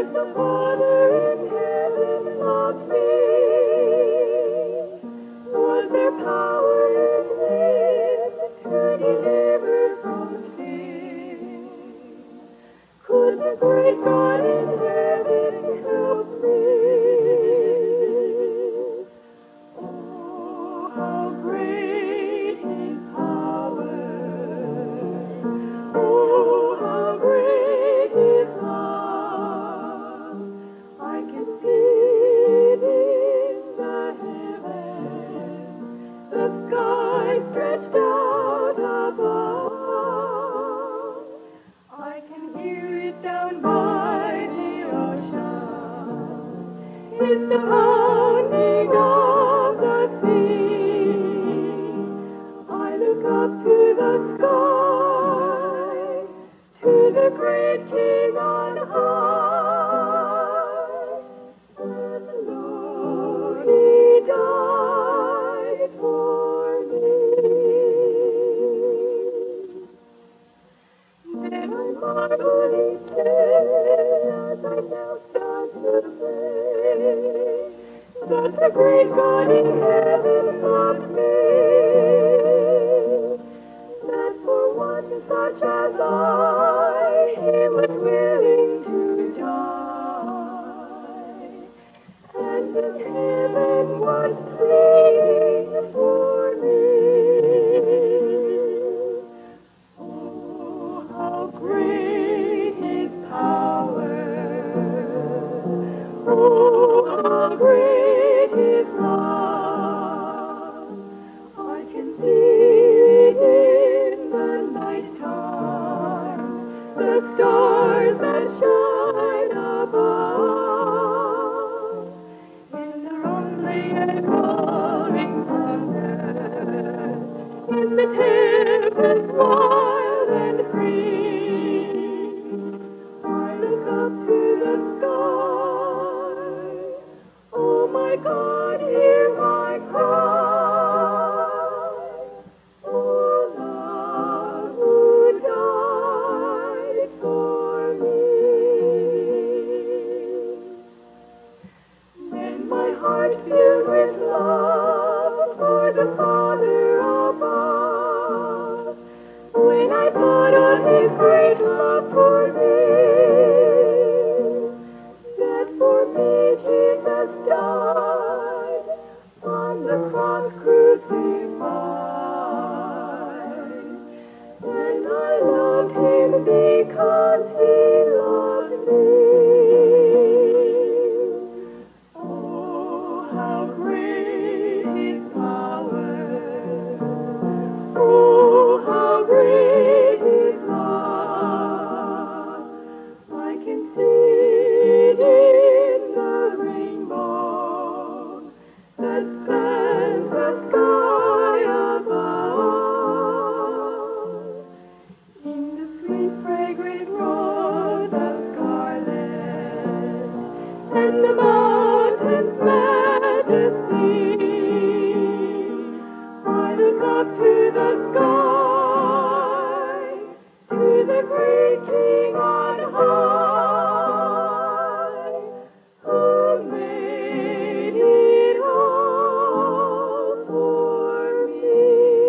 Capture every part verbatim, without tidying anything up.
the Father in heaven loved me? Was there power in him to deliver from sin? Could the great God in heaven help me? Oh, how great his power! Oh, how great his love! I can see it in the heavens, the sky stretched out above. I can hear it down by the ocean, in the pounding of the sea. I look up to the sky, to the great King on high. And Lord, he died for me. Then I marvel each day as I knelt down to pray, that the great God in heaven loved me, that for one such as I, he was willing to die, and in heaven was pleading for me. Oh, how great his power! Oh, how great his love! I can see it in the night time, the stars that shine above, in the rumbling and calling thunder, in the tempest wild and free. I look up to the sky. Oh, my God, hear my cry. Oh, love who died for me. When my heart filled with love for the Father above, when I thought of his great love for me, that for me Jesus died on the cross crucified, and I loved him because he loved me. Oh, how great his power! Oh, how great his love! I can see it in the rainbow that spans the sky above, in the sweet fragrant rose of scarlet, and the mountain's majesty. I look up to the sky, to the great King on high, who made it all for me.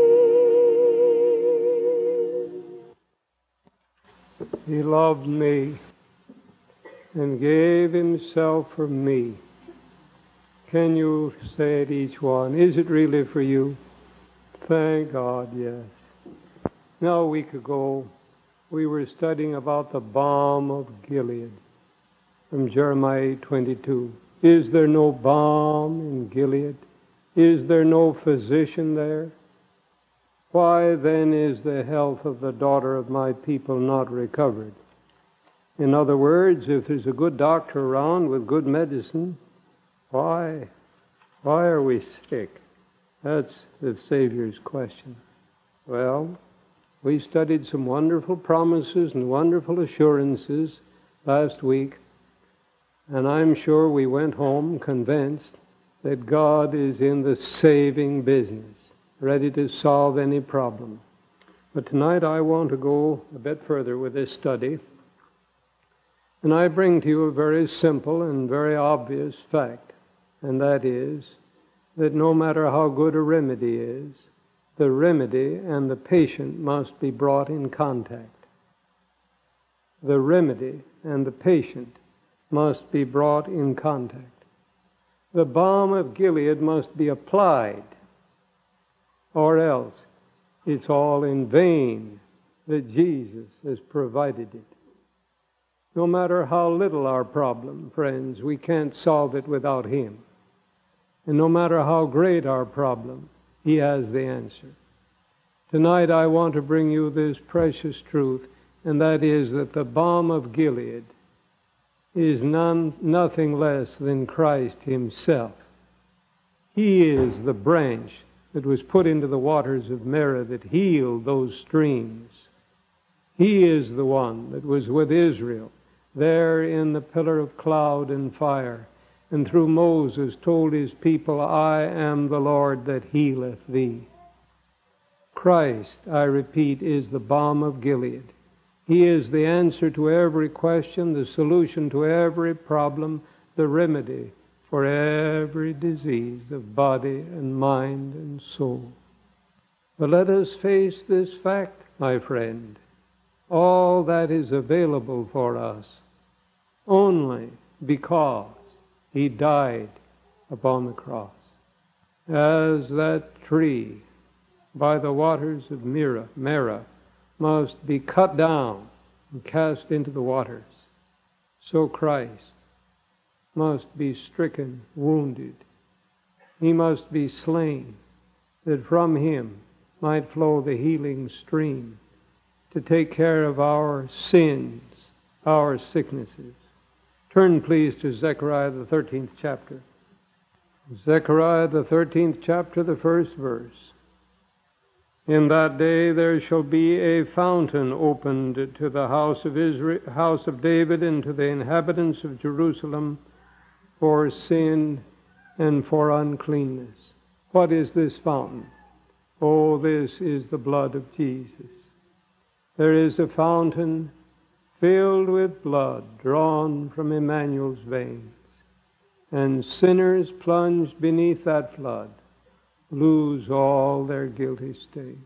He loved me and gave himself for me. Can you say it, each one? Is it really for you? Thank God, yes. Now, a week ago, we were studying about the balm of Gilead from Jeremiah twenty-two. Is there no balm in Gilead? Is there no physician there? Why then is the health of the daughter of my people not recovered? In other words, if there's a good doctor around with good medicine, why, why are we sick? That's the Savior's question. Well, we studied some wonderful promises and wonderful assurances last week, and I'm sure we went home convinced that God is in the saving business, ready to solve any problem. But tonight I want to go a bit further with this study And I bring to you a very simple and very obvious fact, and that is that no matter how good a remedy is, the remedy and the patient must be brought in contact. The remedy and the patient must be brought in contact. The balm of Gilead must be applied, or else it's all in vain that Jesus has provided it. No matter how little our problem, friends, we can't solve it without Him. And no matter how great our problem, He has the answer. Tonight I want to bring you this precious truth, and that is that the balm of Gilead is none, nothing less than Christ Himself. He is the branch that was put into the waters of Meribah that healed those streams. He is the one that was with Israel there in the pillar of cloud and fire, and through Moses told his people, I am the Lord that healeth thee. Christ, I repeat, is the balm of Gilead. He is the answer to every question, the solution to every problem, the remedy for every disease of body and mind and soul. But let us face this fact, my friend. All that is available for us only because He died upon the cross. As that tree by the waters of Meribah, Meribah must be cut down and cast into the waters, so Christ must be stricken, wounded. He must be slain, that from Him might flow the healing stream to take care of our sins, our sicknesses. Turn, please, to Zechariah, the thirteenth chapter. Zechariah, the thirteenth chapter, the first verse. In that day there shall be a fountain opened to the house of Israel, house of David, and to the inhabitants of Jerusalem for sin and for uncleanness. What is this fountain? Oh, this is the blood of Jesus. There is a fountain filled with blood drawn from Emmanuel's veins, and sinners plunged beneath that flood lose all their guilty stains.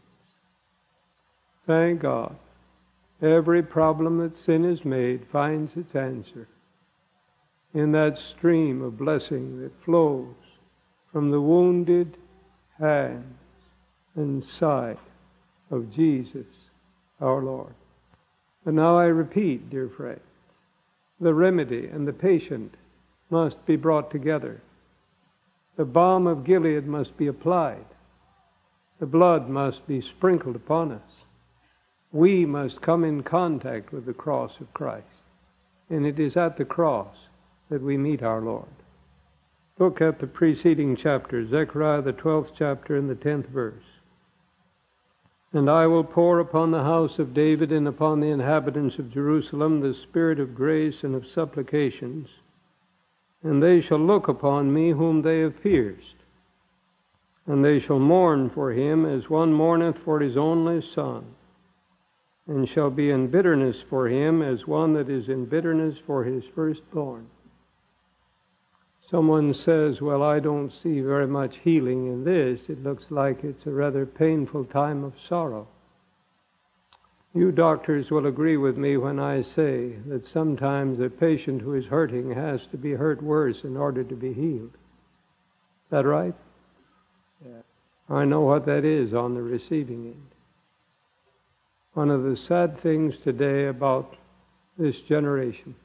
Thank God, every problem that sin has made finds its answer in that stream of blessing that flows from the wounded hands and side of Jesus our Lord. But now I repeat, dear friends, the remedy and the patient must be brought together. The balm of Gilead must be applied. The blood must be sprinkled upon us. We must come in contact with the cross of Christ. And it is at the cross that we meet our Lord. Look at the preceding chapter, Zechariah, the twelfth chapter, and the tenth verse. And I will pour upon the house of David and upon the inhabitants of Jerusalem the spirit of grace and of supplications, and they shall look upon me whom they have pierced, and they shall mourn for him as one mourneth for his only son, and shall be in bitterness for him as one that is in bitterness for his firstborn. Someone says, well, I don't see very much healing in this. It looks like it's a rather painful time of sorrow. You doctors will agree with me when I say that sometimes a patient who is hurting has to be hurt worse in order to be healed. Is that right? Yeah. I know what that is on the receiving end. One of the sad things today about this generation,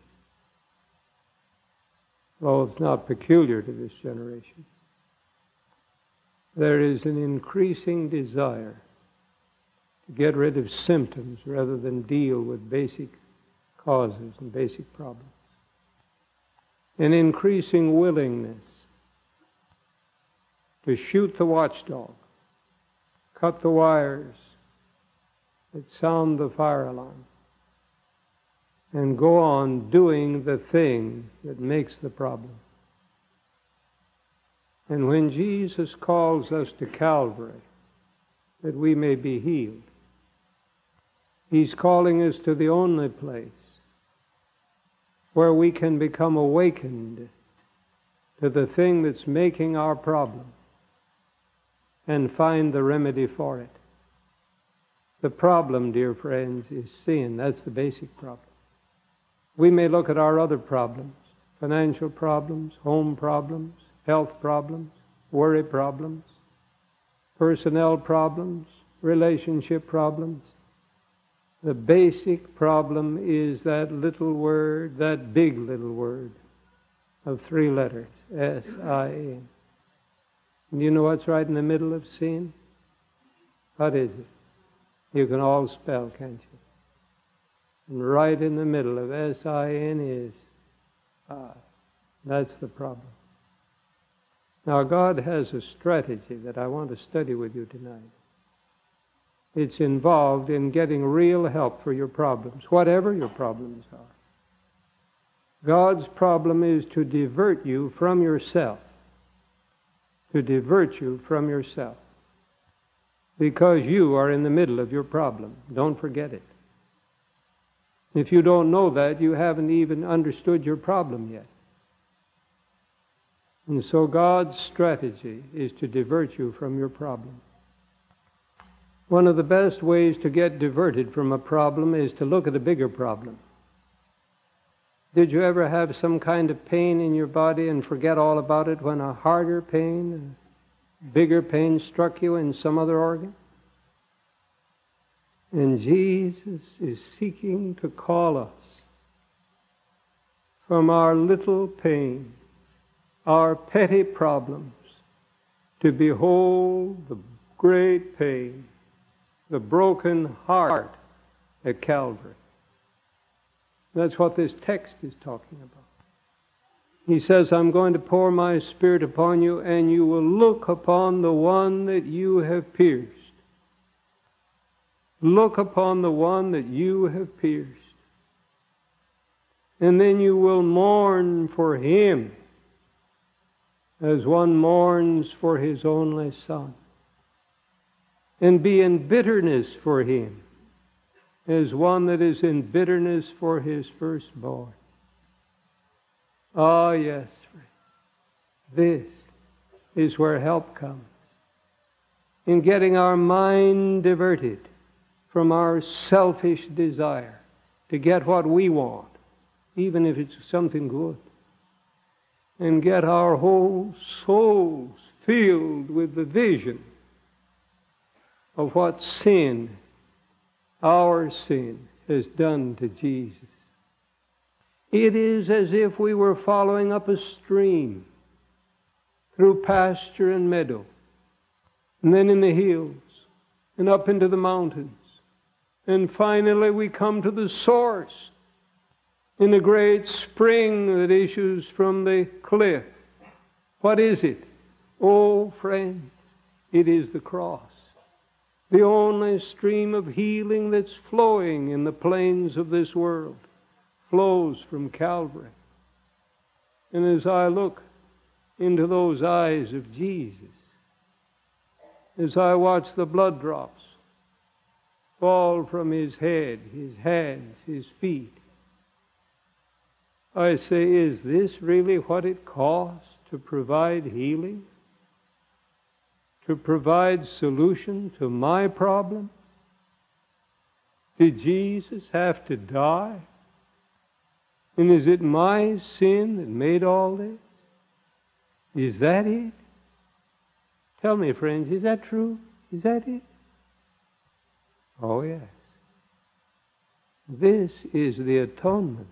though it's not peculiar to this generation, there is an increasing desire to get rid of symptoms rather than deal with basic causes and basic problems. An increasing willingness to shoot the watchdog, cut the wires that sound the fire alarm, and go on doing the thing that makes the problem. And when Jesus calls us to Calvary that we may be healed, He's calling us to the only place where we can become awakened to the thing that's making our problem and find the remedy for it. The problem, dear friends, is sin. That's the basic problem. We may look at our other problems, financial problems, home problems, health problems, worry problems, personnel problems, relationship problems. The basic problem is that little word, that big little word of three letters, S I N. And you know what's right in the middle of sin? What is it? You can all spell, can't you? And right in the middle of S I N is I. That's the problem. Now, God has a strategy that I want to study with you tonight. It's involved in getting real help for your problems, whatever your problems are. God's problem is to divert you from yourself. To divert you from yourself. Because you are in the middle of your problem. Don't forget it. If you don't know that, you haven't even understood your problem yet. And so God's strategy is to divert you from your problem. One of the best ways to get diverted from a problem is to look at a bigger problem. Did you ever have some kind of pain in your body and forget all about it when a harder pain, a bigger pain struck you in some other organ? And Jesus is seeking to call us from our little pain, our petty problems, to behold the great pain, the broken heart at Calvary. That's what this text is talking about. He says, I'm going to pour my Spirit upon you, and you will look upon the one that you have pierced. Look upon the one that you have pierced. And then you will mourn for him as one mourns for his only son. And be in bitterness for him as one that is in bitterness for his firstborn. Ah, yes, this is where help comes. In getting our mind diverted from our selfish desire to get what we want, even if it's something good, and get our whole souls filled with the vision of what sin, our sin, has done to Jesus. It is as if we were following up a stream through pasture and meadow, and then in the hills, and up into the mountains. And finally we come to the source in the great spring that issues from the cliff. What is it? Oh, friends, it is the cross. The only stream of healing that's flowing in the plains of this world flows from Calvary. And as I look into those eyes of Jesus, as I watch the blood drops fall from his head, his hands, his feet, I say, is this really what it costs to provide healing? To provide solution to my problem? Did Jesus have to die? And is it my sin that made all this? Is that it? Tell me, friends, is that true? Is that it? Oh, yes. This is the atonement.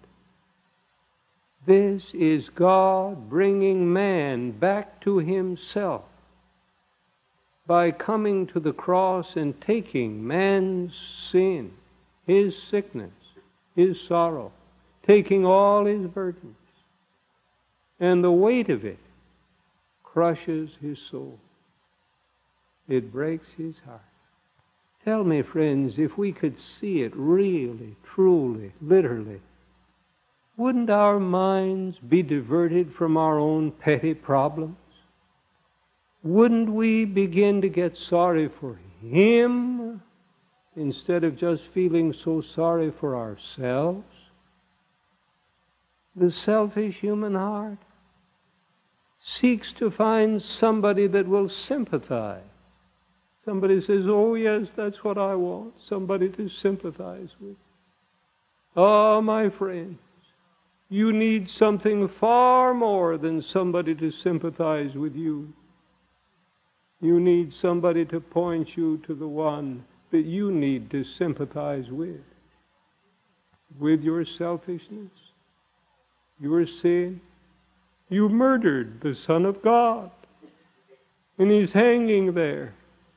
This is God bringing man back to himself by coming to the cross and taking man's sin, his sickness, his sorrow, taking all his burdens. And the weight of it crushes his soul. It breaks his heart. Tell me, friends, if we could see it really, truly, literally, wouldn't our minds be diverted from our own petty problems? Wouldn't we begin to get sorry for him instead of just feeling so sorry for ourselves? The selfish human heart seeks to find somebody that will sympathize. Somebody says, oh yes, that's what I want, somebody to sympathize with. Oh, my friends, you need something far more than somebody to sympathize with you. You need somebody to point you to the one that you need to sympathize with. With your selfishness, your sin. You murdered the Son of God. And He's hanging there,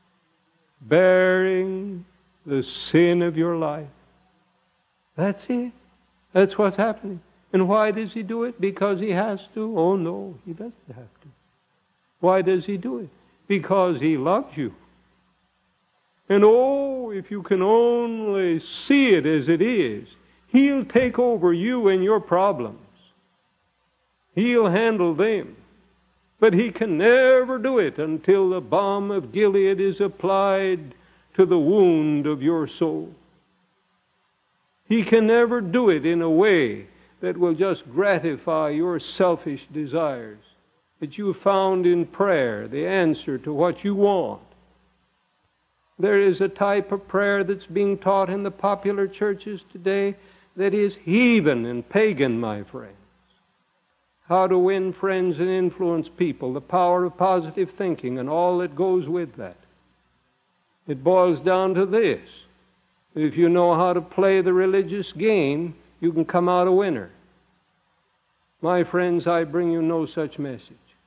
bearing the sin of your life. That's it. That's what's happening. And why does He do it? Because He has to? Oh no, He doesn't have to. Why does He do it? Because He loves you. And oh, if you can only see it as it is, He'll take over you and your problems. He'll handle them. But He can never do it until the balm of Gilead is applied to the wound of your soul. He can never do it in a way that will just gratify your selfish desires, that you found in prayer the answer to what you want. There is a type of prayer that's being taught in the popular churches today that is heathen and pagan, my friends. How to win friends and influence people, the power of positive thinking and all that goes with that. It boils down to this. If you know how to play the religious game, you can come out a winner. My friends, I bring you no such message.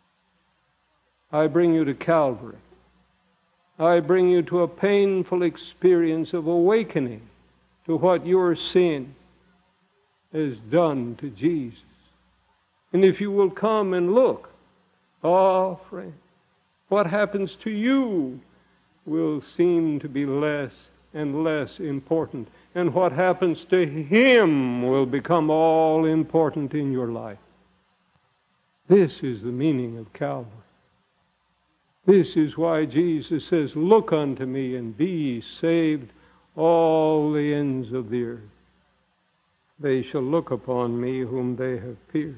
I bring you to Calvary. I bring you to a painful experience of awakening to what your sin has done to Jesus. And if you will come and look, oh, friend, what happens to you will seem to be less and less important. And what happens to Him will become all important in your life. This is the meaning of Calvary. This is why Jesus says, look unto me and be ye saved, all the ends of the earth. They shall look upon me whom they have pierced,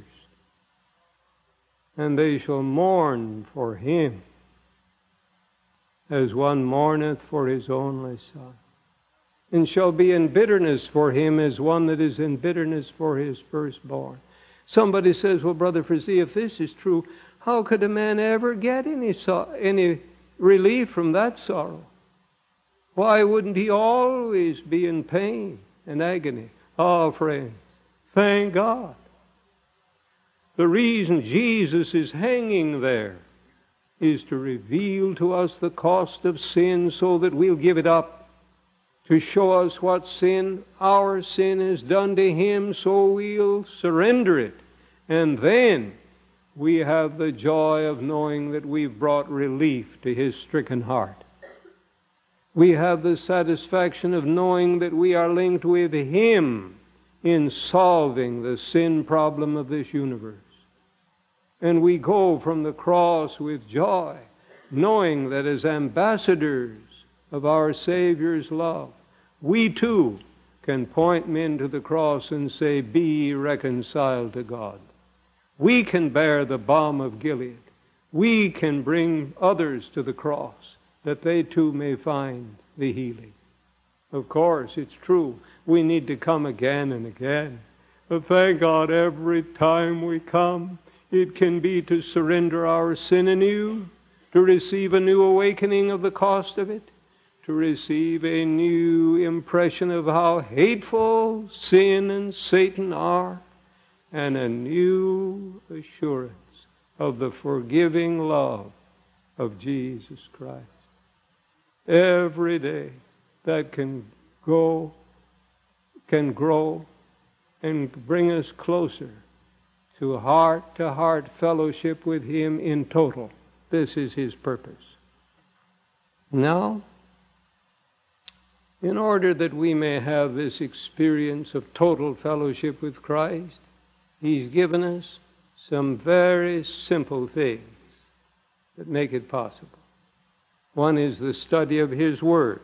and they shall mourn for Him as one mourneth for his only son, and shall be in bitterness for him as one that is in bitterness for his firstborn. Somebody says, well, Brother Frazee, if this is true, how could a man ever get any so- any relief from that sorrow? Why wouldn't he always be in pain and agony? Oh, friends, thank God. The reason Jesus is hanging there is to reveal to us the cost of sin so that we'll give it up, to show us what sin, our sin, has done to Him, so we'll surrender it. And then we have the joy of knowing that we've brought relief to His stricken heart. We have the satisfaction of knowing that we are linked with Him in solving the sin problem of this universe. And we go from the cross with joy, knowing that as ambassadors of our Savior's love, we too can point men to the cross and say, be ye reconciled to God. We can bear the balm of Gilead. We can bring others to the cross, that they too may find the healing. Of course, it's true, we need to come again and again. But thank God, every time we come, it can be to surrender our sin anew, to receive a new awakening of the cost of it, to receive a new impression of how hateful sin and Satan are, and a new assurance of the forgiving love of Jesus Christ. Every day that can go, can grow, and bring us closer to heart-to-heart fellowship with Him in total. This is His purpose. Now, in order that we may have this experience of total fellowship with Christ, He's given us some very simple things that make it possible. One is the study of His Word.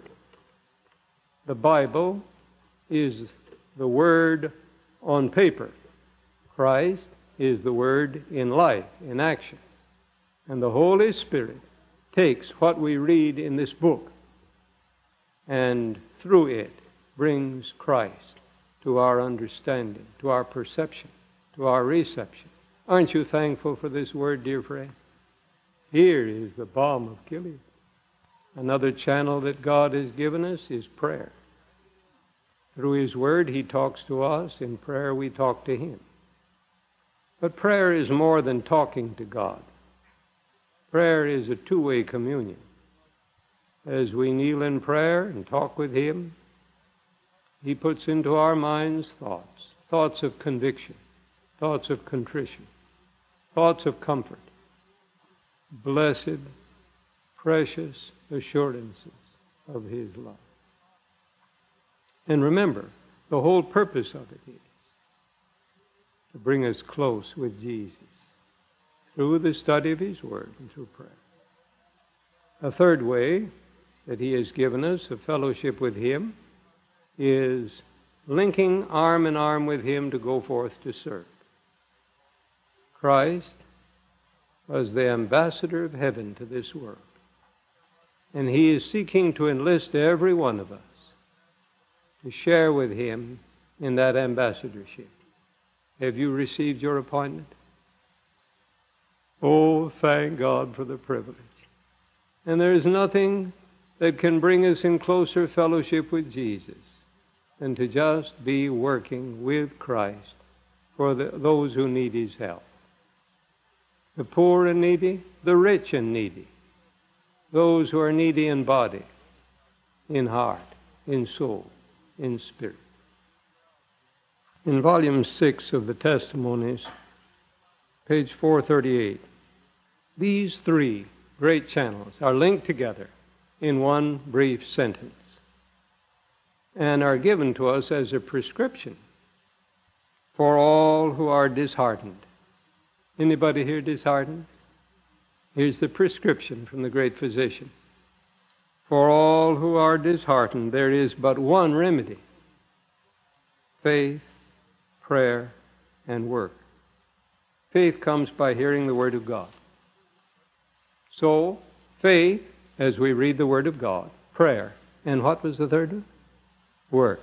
The Bible is the Word on paper. Christ is the Word in life, in action. And the Holy Spirit takes what we read in this book and through it brings Christ to our understanding, to our perception, to our reception. Aren't you thankful for this Word, dear friend? Here is the balm of Gilead. Another channel that God has given us is prayer. Through His Word, He talks to us. In prayer, we talk to Him. But prayer is more than talking to God. Prayer is a two-way communion. As we kneel in prayer and talk with Him, He puts into our minds thoughts, thoughts of conviction, thoughts of contrition, thoughts of comfort, blessed, precious assurances of His love. And remember, the whole purpose of it is to bring us close with Jesus through the study of His Word and through prayer. A third way that He has given us of fellowship with Him is linking arm in arm with Him to go forth to serve. Christ was the ambassador of heaven to this world, and He is seeking to enlist every one of us to share with Him in that ambassadorship. Have you received your appointment? Oh, thank God for the privilege. And there is nothing that can bring us in closer fellowship with Jesus than to just be working with Christ for the, those who need His help. The poor and needy, the rich and needy, those who are needy in body, in heart, in soul, in spirit. In volume six of the Testimonies, page four thirty-eight, these three great channels are linked together in one brief sentence and are given to us as a prescription for all who are disheartened. Anybody here disheartened? Here's the prescription from the great physician. For all who are disheartened, there is but one remedy: faith, prayer, and work. Faith comes by hearing the Word of God. So, faith, as we read the Word of God, prayer, and what was the third one? Work.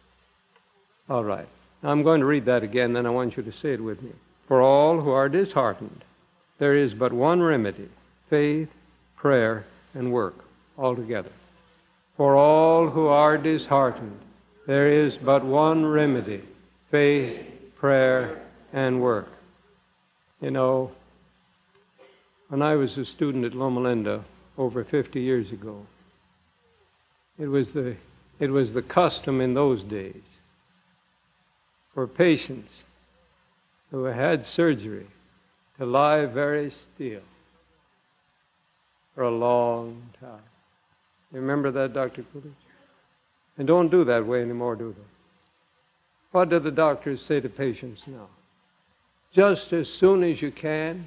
All right. Now I'm going to read that again, then I want you to say it with me. For all who are disheartened, there is but one remedy: faith, prayer, and work, all together. For all who are disheartened, there is but one remedy: faith, prayer, and work. You know, when I was a student at Loma Linda over fifty years ago, it was the it was the custom in those days for patients who had surgery to lie very still for a long time. You remember that, Doctor Coolidge? And don't do that way anymore, do they? What do the doctors say to patients now? Just as soon as you can,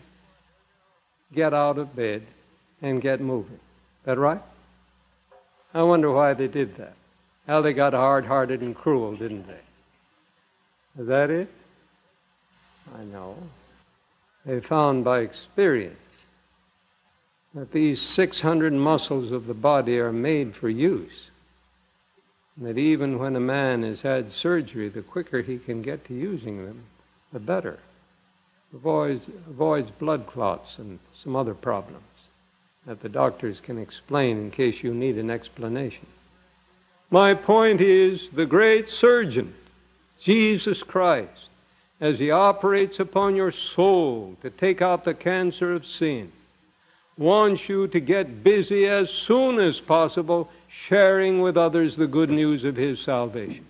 get out of bed and get moving. Is that right? I wonder why they did that. Well, they got hard-hearted and cruel, didn't they? Is that it? I know. They found by experience that these six hundred muscles of the body are made for use. And that even when a man has had surgery, the quicker he can get to using them, the better. Avoids, avoids blood clots and some other problems that the doctors can explain in case you need an explanation. My point is, the great surgeon, Jesus Christ, as He operates upon your soul to take out the cancer of sin, wants you to get busy as soon as possible sharing with others the good news of His salvation.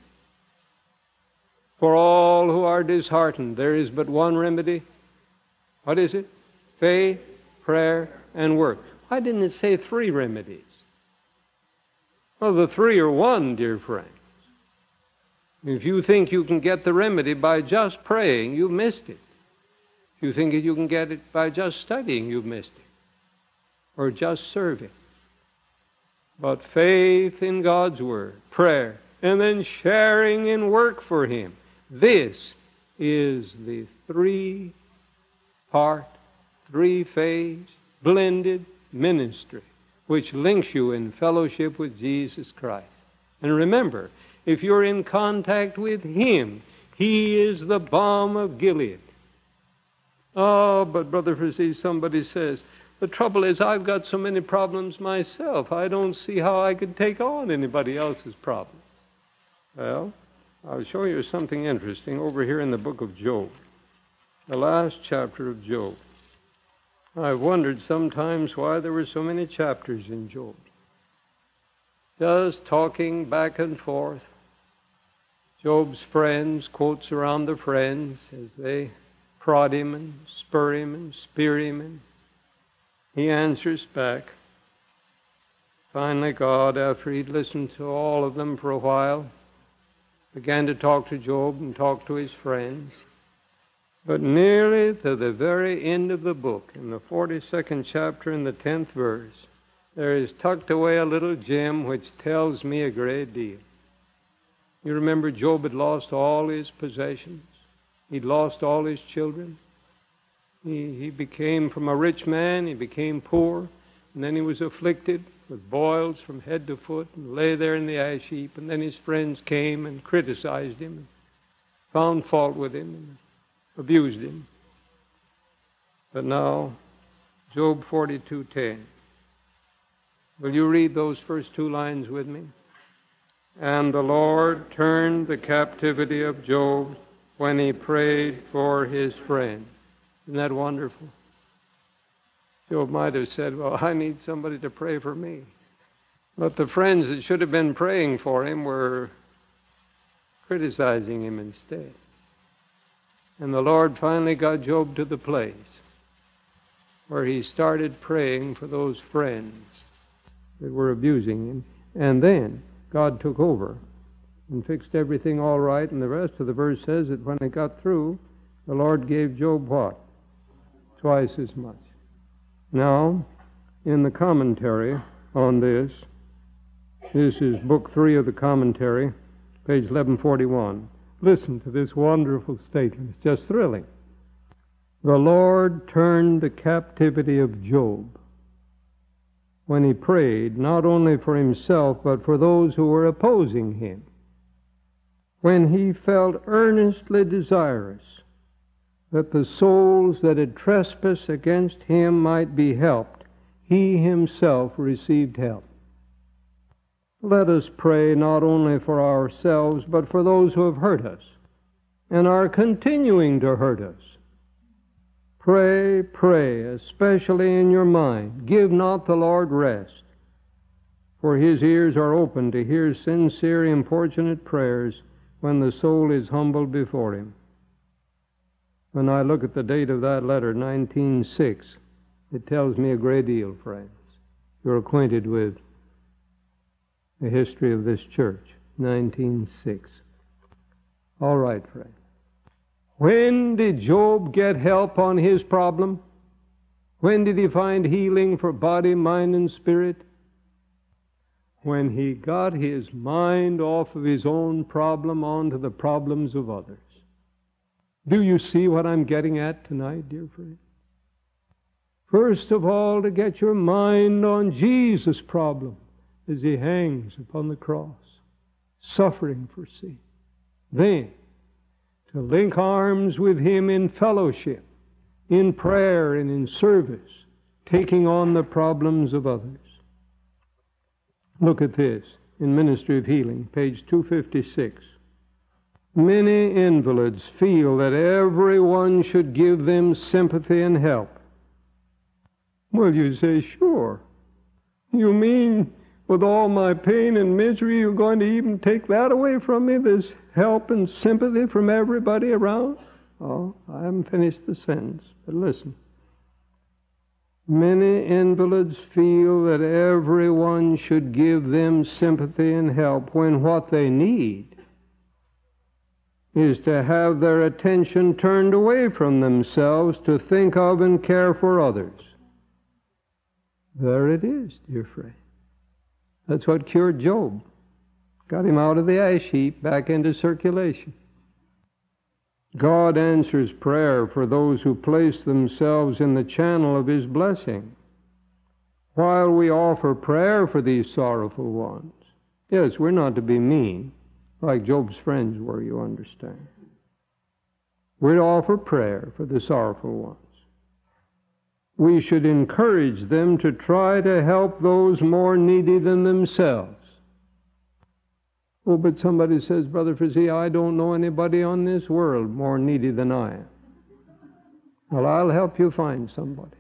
For all who are disheartened, there is but one remedy. What is it? Faith, prayer, and work. Why didn't it say three remedies? Well, the three are one, dear friends. If you think you can get the remedy by just praying, you've missed it. If you think that you can get it by just studying, you've missed it. Or just serving. But faith in God's Word, prayer, and then sharing in work for Him. This is the three-part, three-phase, blended ministry which links you in fellowship with Jesus Christ. And remember, if you're in contact with Him, He is the balm of Gilead. Oh, but Brother Frazee, somebody says, the trouble is I've got so many problems myself. I don't see how I could take on anybody else's problems. Well, I'll show you something interesting over here in the book of Job, the last chapter of Job. I've wondered sometimes why there were so many chapters in Job. Just talking back and forth. Job's friends, quotes around the friends as they prod him and spur him and spear him, and he answers back. Finally, God, after he'd listened to all of them for a while, began to talk to Job and talk to his friends. But nearly to the very end of the book, in the forty-second chapter in the tenth verse, there is tucked away a little gem which tells me a great deal. You remember Job had lost all his possessions. He'd lost all his children. He, he became, from a rich man, he became poor. And then he was afflicted with boils from head to foot and lay there in the ash heap. And then his friends came and criticized him and found fault with him and abused him. But now, Job forty-two ten. Will you read those first two lines with me? And the Lord turned the captivity of Job when he prayed for his friend. Isn't that wonderful? Job might have said, well, I need somebody to pray for me. But the friends that should have been praying for him were criticizing him instead. And the Lord finally got Job to the place where he started praying for those friends that were abusing him. And then God took over and fixed everything all right. And the rest of the verse says that when it got through, the Lord gave Job what? Twice as much. Now, in the commentary on this, this is book three of the commentary, page eleven forty-one. Listen to this wonderful statement. It's just thrilling. The Lord turned the captivity of Job when he prayed not only for himself but for those who were opposing him. When he felt earnestly desirous that the souls that had trespassed against him might be helped, he himself received help. Let us pray not only for ourselves, but for those who have hurt us and are continuing to hurt us. Pray, pray, especially in your mind. Give not the Lord rest, for his ears are open to hear sincere, importunate prayers when the soul is humbled before him. When I look at the date of that letter, nineteen oh six, it tells me a great deal, friends. You're acquainted with the history of this church, nineteen oh six. All right, friends. When did Job get help on his problem? When did he find healing for body, mind, and spirit? When he got his mind off of his own problem onto the problems of others. Do you see what I'm getting at tonight, dear friend? First of all, to get your mind on Jesus' problem as he hangs upon the cross, suffering for sin. Then, to link arms with him in fellowship, in prayer and in service, taking on the problems of others. Look at this in Ministry of Healing, page two fifty-six. Many invalids feel that everyone should give them sympathy and help. Well, you say, sure. You mean with all my pain and misery, you're going to even take that away from me, this help and sympathy from everybody around? Oh, I haven't finished the sentence, but listen. Many invalids feel that everyone should give them sympathy and help when what they need is to have their attention turned away from themselves to think of and care for others. There it is, dear friend. That's what cured Job. Got him out of the ash heap back into circulation. God answers prayer for those who place themselves in the channel of His blessing. While we offer prayer for these sorrowful ones, yes, we're not to be mean, like Job's friends were, you understand. We're to offer prayer for the sorrowful ones. We should encourage them to try to help those more needy than themselves. Oh, but somebody says, Brother Frizzy, I don't know anybody on this world more needy than I am. Well, I'll help you find somebody.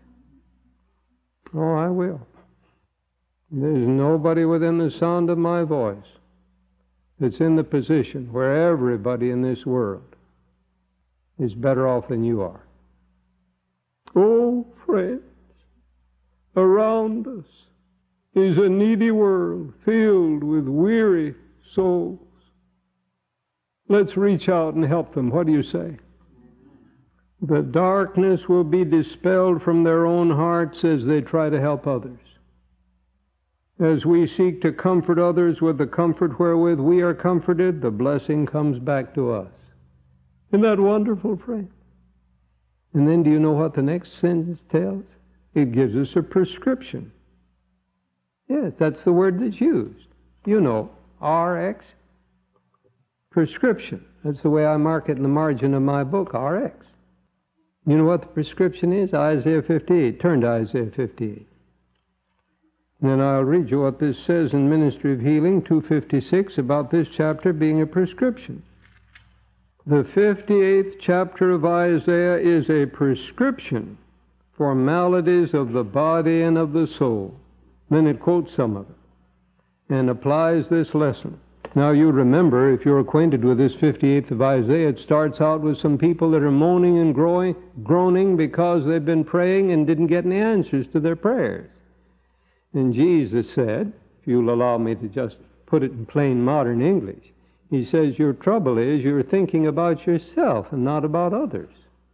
Oh, I will. There's nobody within the sound of my voice that's in the position where everybody in this world is better off than you are. Oh, friends, around us is a needy world filled with weary souls. Let's reach out and help them. What do you say? The darkness will be dispelled from their own hearts as they try to help others. As we seek to comfort others with the comfort wherewith we are comforted, the blessing comes back to us. Isn't that wonderful, friend? And then do you know what the next sentence tells? It gives us a prescription. Yes, that's the word that's used. You know, R X, prescription. That's the way I mark it in the margin of my book, R X. You know what the prescription is? Isaiah fifty-eight. Turn to Isaiah fifty-eight. And then I'll read you what this says in Ministry of Healing, two fifty-six, about this chapter being a prescription. The fifty-eighth chapter of Isaiah is a prescription for maladies of the body and of the soul. Then it quotes some of it and applies this lesson. Now you remember, if you're acquainted with this fifty-eighth of Isaiah, it starts out with some people that are moaning and growing, groaning because they've been praying and didn't get any answers to their prayers. And Jesus said, if you'll allow me to just put it in plain modern English, He says, your trouble is you're thinking about yourself and not about others.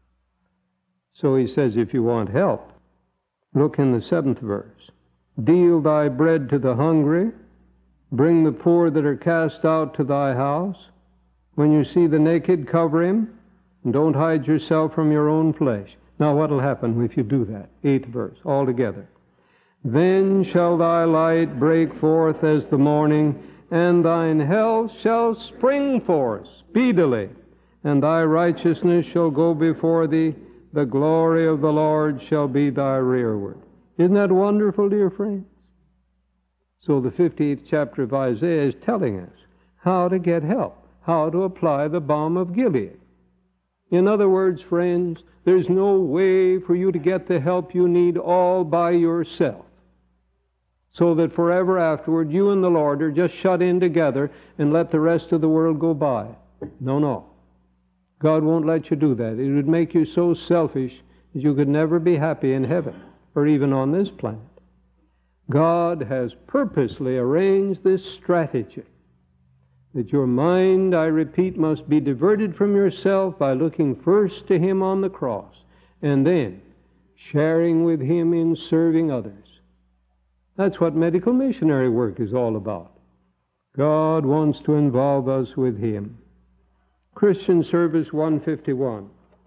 So He says, if you want help, look in the seventh verse. Deal thy bread to the hungry, bring the poor that are cast out to thy house. When you see the naked, cover him, and don't hide yourself from your own flesh. Now what will happen if you do that? Eighth verse, all together. Then shall thy light break forth as the morning, and thine health shall spring forth speedily, and thy righteousness shall go before thee. The glory of the Lord shall be thy rearward. Isn't that wonderful, dear friends? So the fifty-eighth chapter of Isaiah is telling us how to get help, how to apply the balm of Gilead. In other words, friends, there's no way for you to get the help you need all by yourself, so that forever afterward you and the Lord are just shut in together and let the rest of the world go by. No, no. God won't let you do that. It would make you so selfish that you could never be happy in heaven or even on this planet. God has purposely arranged this strategy that your mind, I repeat, must be diverted from yourself by looking first to Him on the cross and then sharing with Him in serving others. That's what medical missionary work is all about. God wants to involve us with Him. Christian Service one fifty-one.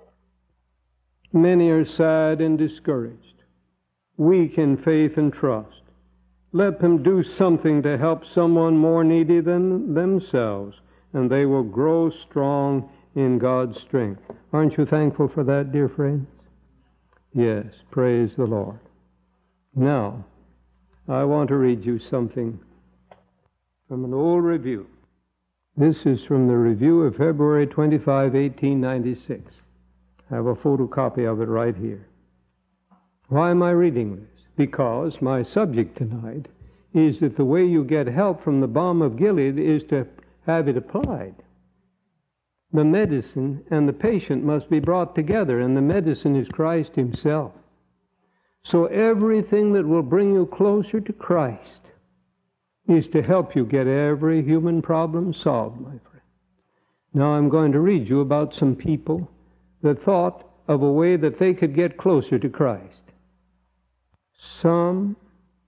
Many are sad and discouraged, weak in faith and trust. Let them do something to help someone more needy than themselves, and they will grow strong in God's strength. Aren't you thankful for that, dear friends? Yes, praise the Lord. Now, I want to read you something from an old review. This is from the review of February twenty-fifth, eighteen ninety-six. I have a photocopy of it right here. Why am I reading this? Because my subject tonight is that the way you get help from the balm of Gilead is to have it applied. The medicine and the patient must be brought together, and the medicine is Christ Himself. So everything that will bring you closer to Christ is to help you get every human problem solved, my friend. Now I'm going to read you about some people that thought of a way that they could get closer to Christ. Some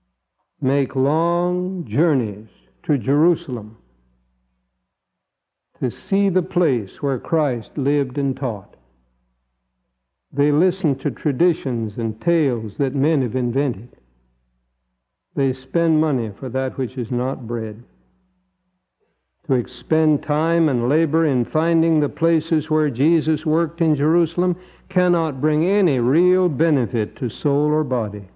make long journeys to Jerusalem to see the place where Christ lived and taught. They listen to traditions and tales that men have invented. They spend money for that which is not bread. To expend time and labor in finding the places where Jesus worked in Jerusalem cannot bring any real benefit to soul or body.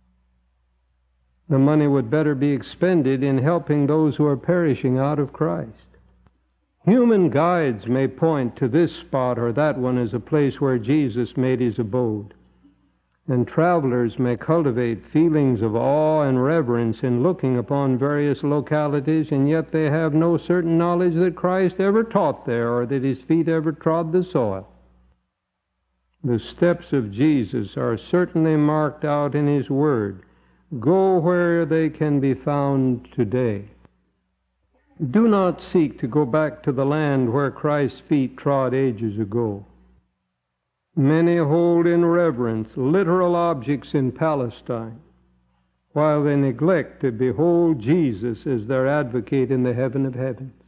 The money would better be expended in helping those who are perishing out of Christ. Human guides may point to this spot or that one as a place where Jesus made his abode. And travelers may cultivate feelings of awe and reverence in looking upon various localities, and yet they have no certain knowledge that Christ ever taught there or that his feet ever trod the soil. The steps of Jesus are certainly marked out in his word. Go where they can be found today. Do not seek to go back to the land where Christ's feet trod ages ago. Many hold in reverence literal objects in Palestine, while they neglect to behold Jesus as their advocate in the heaven of heavens.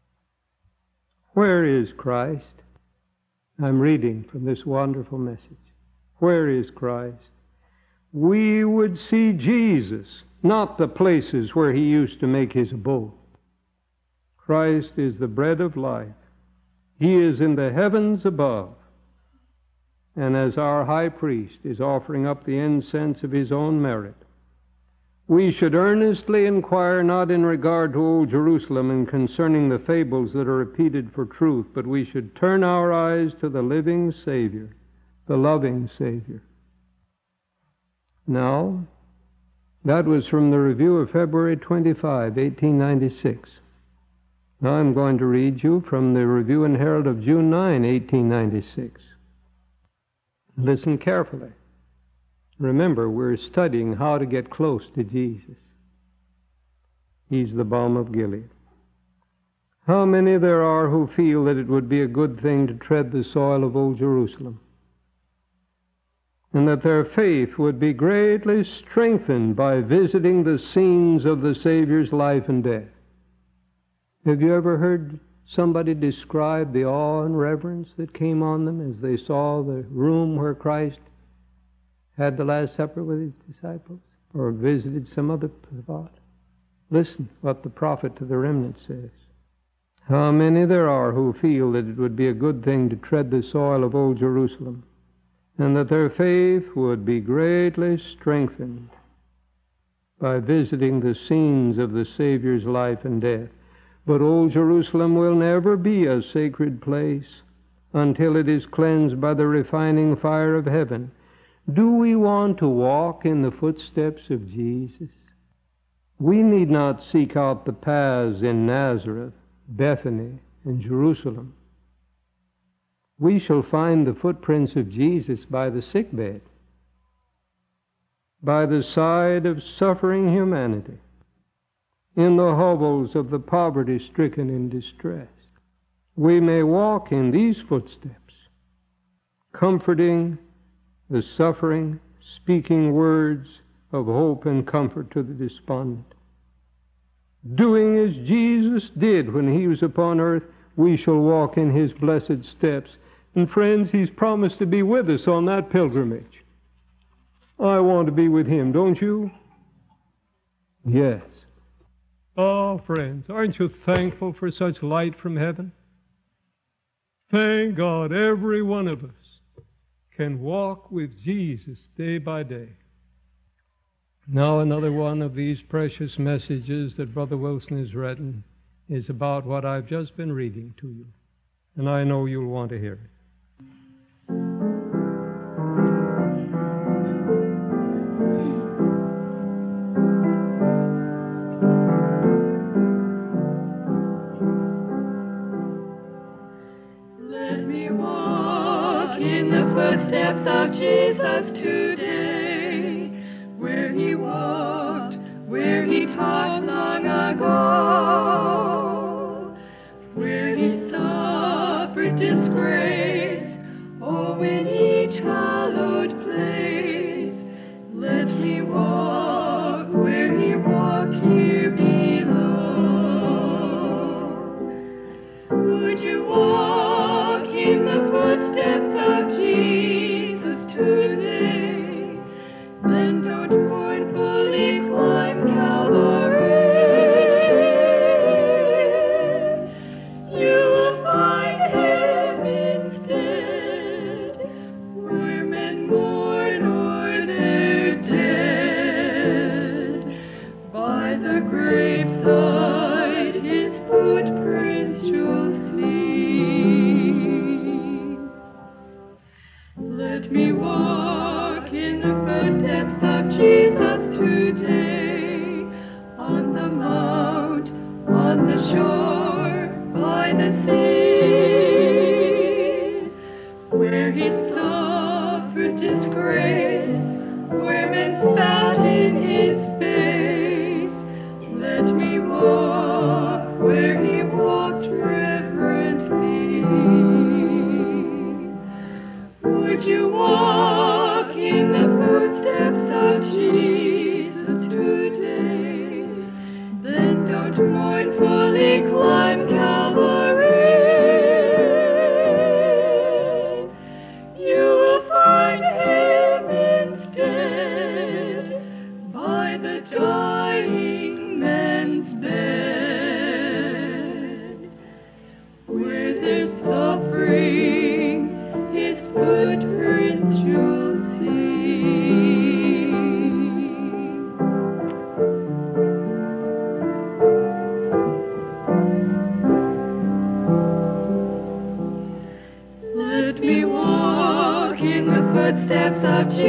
Where is Christ? I'm reading from this wonderful message. Where is Christ? We would see Jesus, not the places where he used to make his abode. Christ is the bread of life. He is in the heavens above. And as our high priest is offering up the incense of his own merit, we should earnestly inquire not in regard to old Jerusalem and concerning the fables that are repeated for truth, but we should turn our eyes to the living Savior, the loving Savior. Now, that was from the review of February twenty-fifth, eighteen ninety-six. Now I'm going to read you from the Review and Herald of June ninth, eighteen ninety-six. Listen carefully. Remember, we're studying how to get close to Jesus. He's the balm of Gilead. How many there are who feel that it would be a good thing to tread the soil of old Jerusalem, and that their faith would be greatly strengthened by visiting the scenes of the Savior's life and death. Have you ever heard somebody describe the awe and reverence that came on them as they saw the room where Christ had the Last Supper with his disciples, or visited some other spot? Listen what the prophet to the remnant says. How many there are who feel that it would be a good thing to tread the soil of old Jerusalem, and that their faith would be greatly strengthened by visiting the scenes of the Savior's life and death. But old Jerusalem will never be a sacred place until it is cleansed by the refining fire of heaven. Do we want to walk in the footsteps of Jesus? We need not seek out the paths in Nazareth, Bethany, and Jerusalem. We shall find the footprints of Jesus by the sickbed, by the side of suffering humanity, in the hovels of the poverty-stricken and distressed. We may walk in these footsteps, comforting the suffering, speaking words of hope and comfort to the despondent. Doing as Jesus did when he was upon earth, we shall walk in his blessed steps. And friends, he's promised to be with us on that pilgrimage. I want to be with him, don't you? Yes. Oh, friends, aren't you thankful for such light from heaven? Thank God every one of us can walk with Jesus day by day. Now another one of these precious messages that Brother Wilson has written is about what I've just been reading to you. And I know you'll want to hear it. Footsteps of Jesus today, where he walked, where he taught long ago, where he suffered disgrace, oh, in each hallowed place. Let me walk where he walked here below.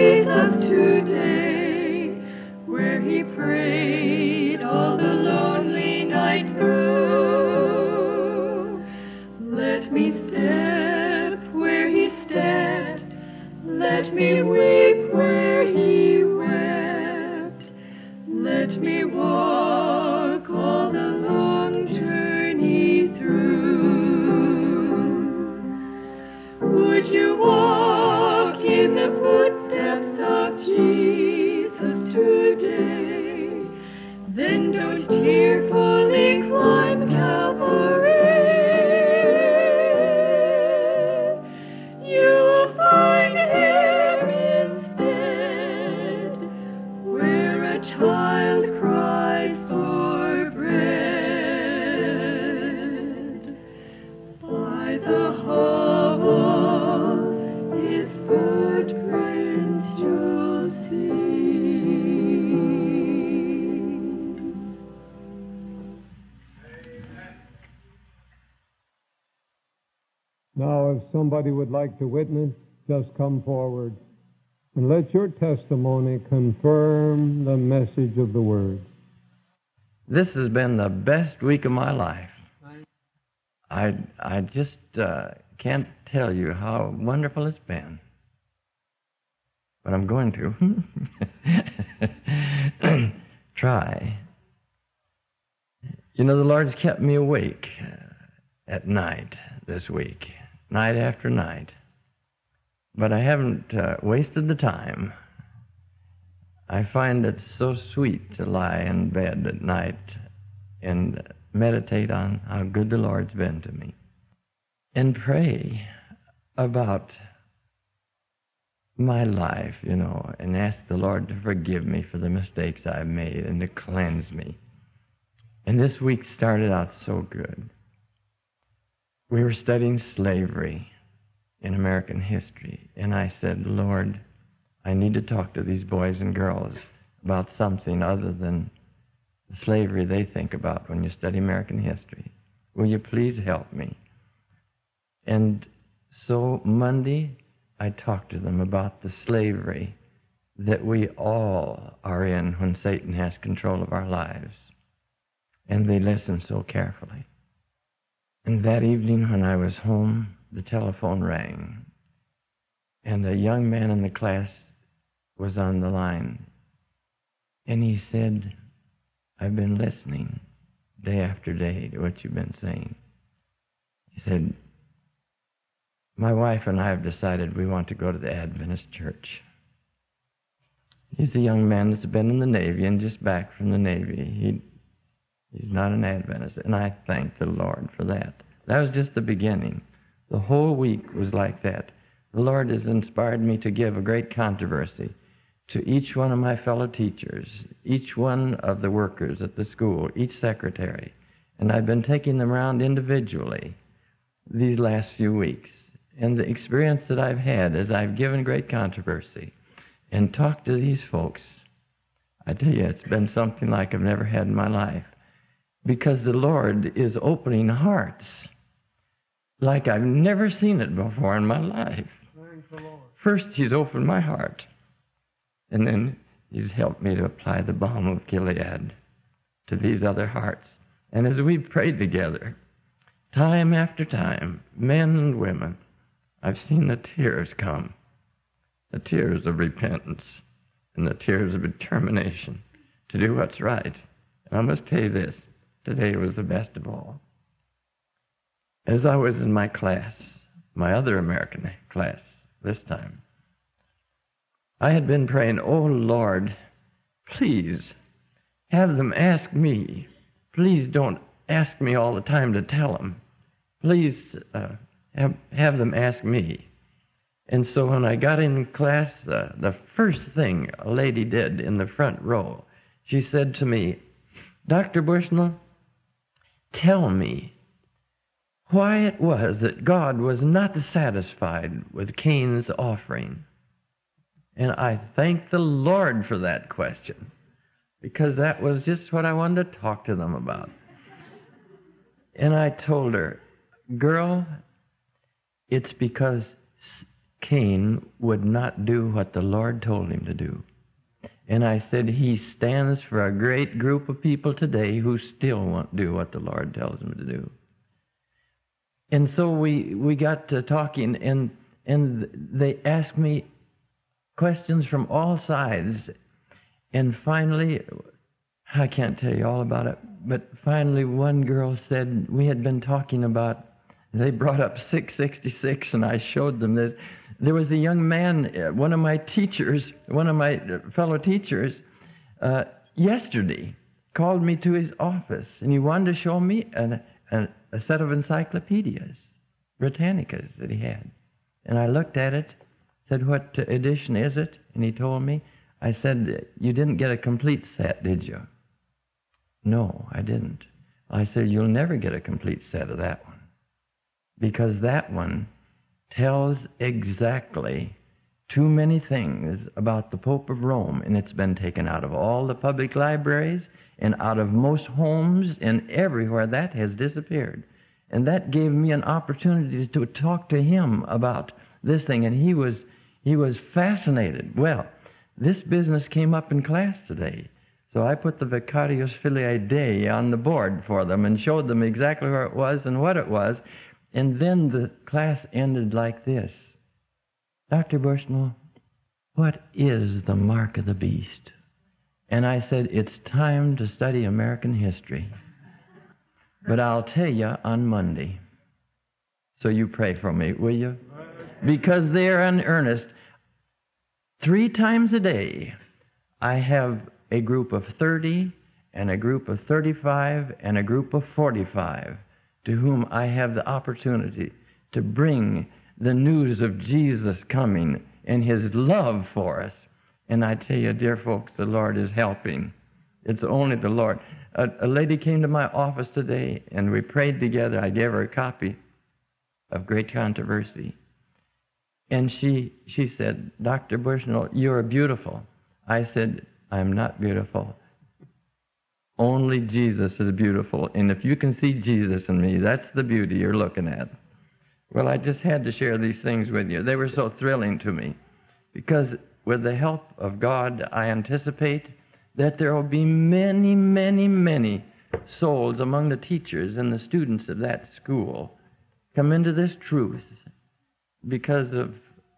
Jesus today, where he prayed all the lonely night through. Let me step where he stepped, let me weep where he wept, let me walk all the long journey through. Would you walk in the footsteps of Jesus today? Then don't tearfully climb Calvary. You'll find him instead where a child cries for bread. By the hovel his footprints you'll see. Now, if somebody would like to witness, just come forward and let your testimony confirm the message of the Word. This has been the best week of my life. I, I just uh, can't tell you how wonderful it's been. But I'm going to. Try. You know, the Lord's kept me awake at night this week, night after night. But I haven't uh, wasted the time. I find it so sweet to lie in bed at night and meditate on how good the Lord's been to me and pray about my life, you know, and ask the Lord to forgive me for the mistakes I've made and to cleanse me. And this week started out so good. We were studying slavery in American history, and I said, Lord, I need to talk to these boys and girls about something other than the slavery they think about when you study American history. Will you please help me? And so Monday, I talked to them about the slavery that we all are in when Satan has control of our lives. And they listened so carefully. And that evening when I was home, the telephone rang, and a young man in the class was on the line. And he said, I've been listening day after day to what you've been saying. He said, my wife and I have decided we want to go to the Adventist church. He's a young man that's been in the Navy and just back from the Navy. He, he's not an Adventist, and I thank the Lord for that. That was just the beginning. The whole week was like that. The Lord has inspired me to give a great controversy to each one of my fellow teachers, each one of the workers at the school, each secretary. And I've been taking them around individually these last few weeks. And the experience that I've had as I've given great controversy and talked to these folks, I tell you, it's been something like I've never had in my life. Because the Lord is opening hearts like I've never seen it before in my life. First, He's opened my heart. And then He's helped me to apply the balm of Gilead to these other hearts. And as we've prayed together, time after time, men and women, I've seen the tears come. The tears of repentance and the tears of determination to do what's right. And I must tell you this, today was the best of all. As I was in my class, my other American class this time, I had been praying, oh Lord, please have them ask me. Please don't ask me all the time to tell them. Please uh, have, have them ask me. And so when I got in class, uh, the first thing a lady did in the front row, she said to me, Doctor Bushnell, tell me why it was that God was not satisfied with Cain's offering. And I thank the Lord for that question, because that was just what I wanted to talk to them about. And I told her, girl, it's because Cain would not do what the Lord told him to do. And I said, he stands for a great group of people today who still won't do what the Lord tells them to do. And so we, we got to talking, and, and they asked me questions from all sides. And finally, I can't tell you all about it, but finally one girl said, we had been talking about, they brought up six sixty-six, and I showed them that there was a young man, one of my teachers, one of my fellow teachers, uh, yesterday called me to his office, and he wanted to show me an, an, a set of encyclopedias, Britannicas that he had. And I looked at it, said, what edition is it? And he told me. I said, you didn't get a complete set, did you? No, I didn't. I said, you'll never get a complete set of that one, because that one tells exactly too many things about the Pope of Rome, and it's been taken out of all the public libraries and out of most homes, and everywhere that has disappeared. And that gave me an opportunity to talk to him about this thing, and he was he was fascinated. Well, this business came up in class today, so I put the Vicarius Filii Dei on the board for them and showed them exactly where it was and what it was. And then the class ended like this. Doctor Bushnell, what is the mark of the beast? And I said, it's time to study American history. But I'll tell you on Monday. So you pray for me, will you? Because they're in earnest. Three times a day, I have a group of thirty, and a group of thirty-five, and a group of forty-five, to whom I have the opportunity to bring the news of Jesus coming and His love for us. And I tell you, dear folks, the Lord is helping. It's only the Lord. A, a lady came to my office today, and we prayed together. I gave her a copy of Great Controversy. And she, she said, Doctor Bushnell, you're beautiful. I said, I'm not beautiful. Only Jesus is beautiful. And if you can see Jesus in me, that's the beauty you're looking at. Well, I just had to share these things with you. They were so thrilling to me, because with the help of God, I anticipate that there will be many, many, many souls among the teachers and the students of that school come into this truth because of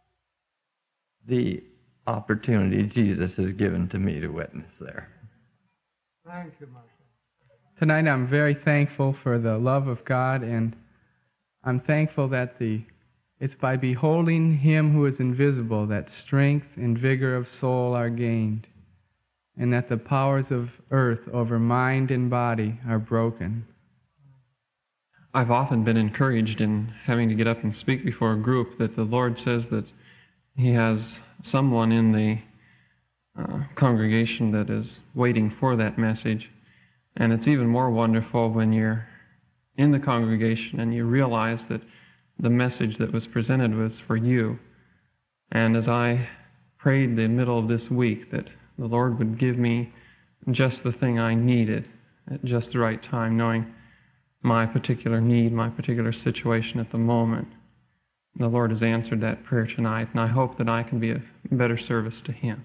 the opportunity Jesus has given to me to witness there. Thank you, Marshall. Tonight I'm very thankful for the love of God, and I'm thankful that the it's by beholding Him who is invisible that strength and vigor of soul are gained, and that the powers of earth over mind and body are broken. I've often been encouraged in having to get up and speak before a group that the Lord says that He has someone in the uh, congregation that is waiting for that message. And it's even more wonderful when you're in the congregation and you realize that the message that was presented was for you. And as I prayed the middle of this week that the Lord would give me just the thing I needed at just the right time, knowing my particular need, my particular situation at the moment, the Lord has answered that prayer tonight, and I hope that I can be a better service to Him.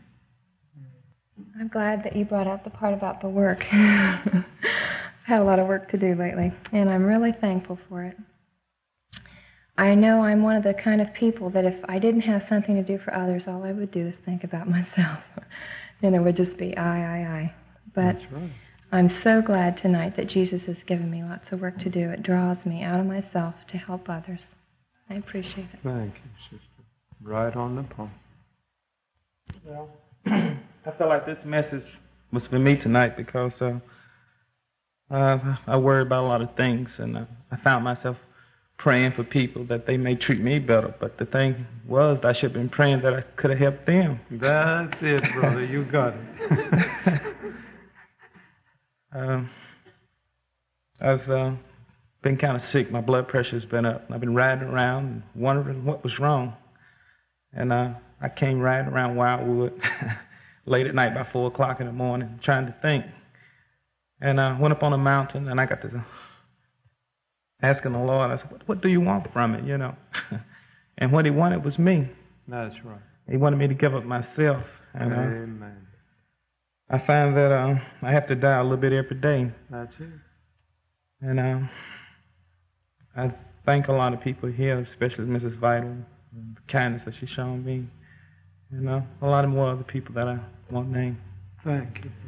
I'm glad that you brought out the part about the work. I've had a lot of work to do lately, and I'm really thankful for it. I know I'm one of the kind of people that if I didn't have something to do for others, all I would do is think about myself. And it would just be I, I, I. But That's right. I'm so glad tonight that Jesus has given me lots of work to do. It draws me out of myself to help others. I appreciate it. Thank you, sister. Right on the point. Well, I felt like this message was for me tonight because uh, uh, I worry about a lot of things, and uh, I found myself praying for people that they may treat me better. But the thing was, I should have been praying that I could have helped them. That's it, brother. You got it. um, I've uh, been kind of sick. My blood pressure's been up. I've been riding around and wondering what was wrong. And uh, I came riding around Wildwood late at night, by four o'clock in the morning, trying to think. And I uh, went up on a mountain, and I got to asking the Lord, I said, what, what do you want from it, you know? And what He wanted was me. That's right. He wanted me to give up myself. And, uh, Amen. I find that uh, I have to die a little bit every day. That's it. And uh, I thank a lot of people here, especially Missus Vital, and the kindness that she's shown me. And uh, a lot of more other people that I won't name. Thank you.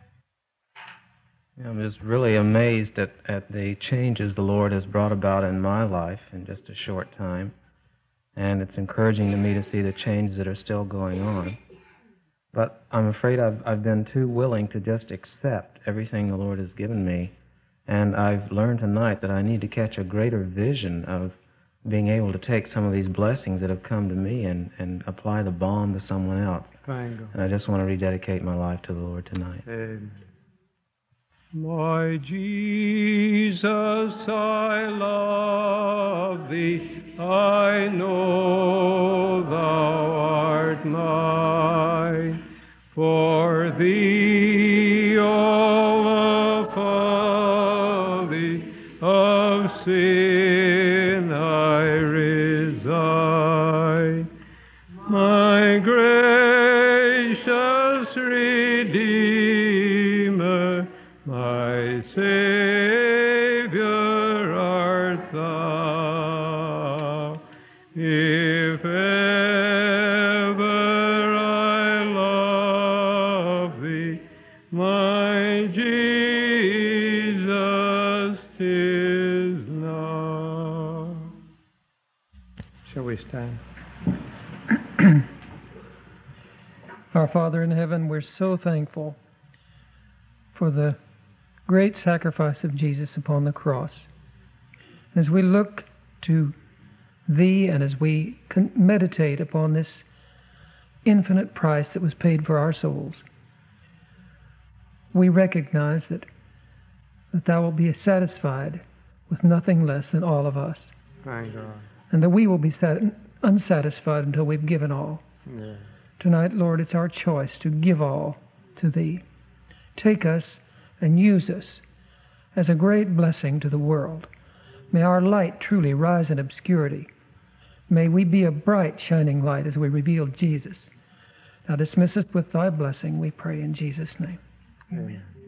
I'm just really amazed at, at the changes the Lord has brought about in my life in just a short time. And it's encouraging to me to see the changes that are still going on. But I'm afraid I've, I've been too willing to just accept everything the Lord has given me. And I've learned tonight that I need to catch a greater vision of being able to take some of these blessings that have come to me and, and apply the balm to someone else. Thank God. And I just want to rededicate my life to the Lord tonight. Amen. My Jesus, I love thee. I know thou art mine. For thee all the folly of sin I resign. My gracious Redeemer, my Savior art thou. If ever I love thee, my Jesus, 'tis now. Shall we stand? Our Father in heaven, we're so thankful for the great sacrifice of Jesus upon the cross. As we look to Thee and as we meditate upon this infinite price that was paid for our souls, we recognize that, that Thou will be satisfied with nothing less than all of us. Thank God. And that we will be sat- unsatisfied until we've given all. Yeah. Tonight, Lord, it's our choice to give all to Thee. Take us and use us as a great blessing to the world. May our light truly rise in obscurity. May we be a bright, shining light as we reveal Jesus. Now dismiss us with Thy blessing, we pray in Jesus' name. Amen.